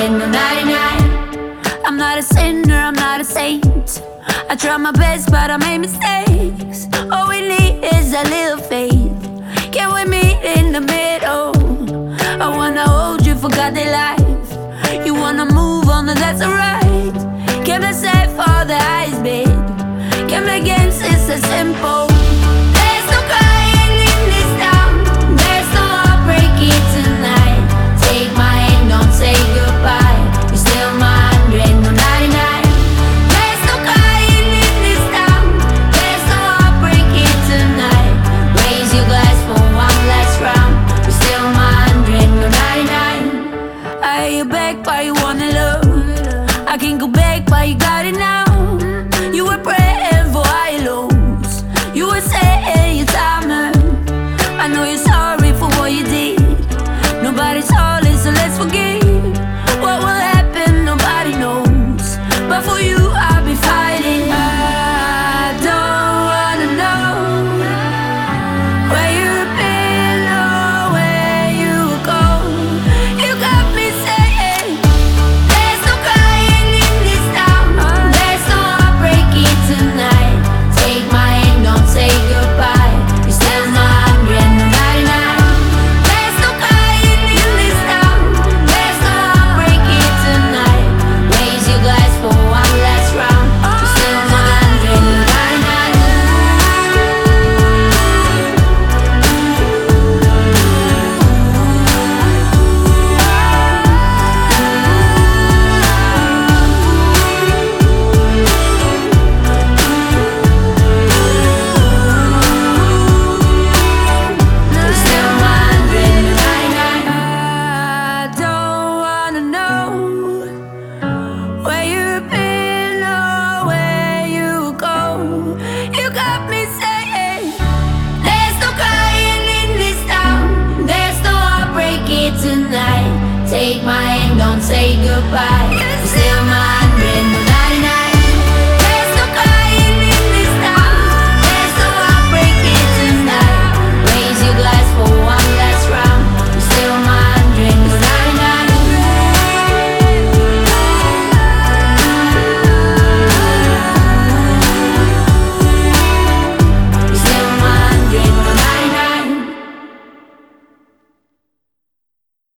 ain't no 99. I'm not a sinner, I'm not a saint. I try my best, but I made mistakes. All we need is a little faith. Can we meet in the middle? I wanna hold you, forgot the life. You wanna move on, and that's alright. Can't be safe for the highest bid. Can't be games, it's so simple.